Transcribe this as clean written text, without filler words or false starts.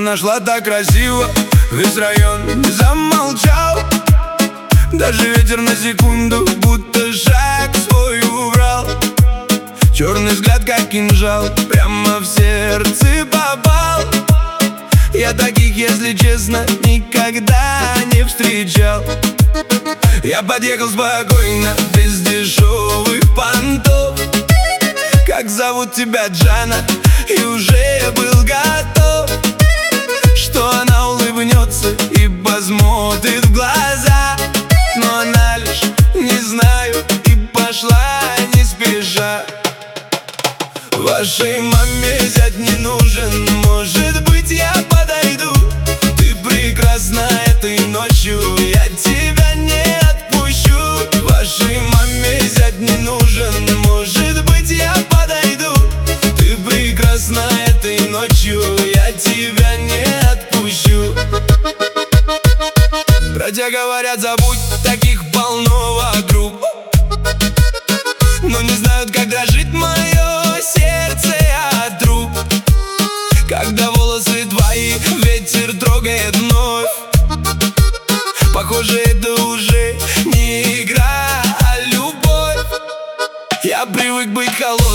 нашла так красиво, весь район замолчал. Даже ветер на секунду будто шаг свой убрал. Черный взгляд, как кинжал, прямо в сердце попал. Я таких, если честно, никогда не встречал. Я подъехал спокойно, без дешевых понтов. Как зовут тебя, Джана? И уже был готов, что она улыбнется и посмотрит в глаза. Но она лишь не знаю и пошла не спеша. Вашей маме зять не нужен, может быть, я подойду. Ты прекрасна этой ночью, я тебя не отпущу. Вашей маме зять не нужен, может быть, я подойду. Ты прекрасна этой ночью, я тебя не отпущу. Про тебя говорят, забудь, таких полно вокруг, но не знают, как дрожит мое сердце от рук. Когда волосы твои ветер трогает вновь, похоже, это уже не игра, а любовь. Я привык быть холодным,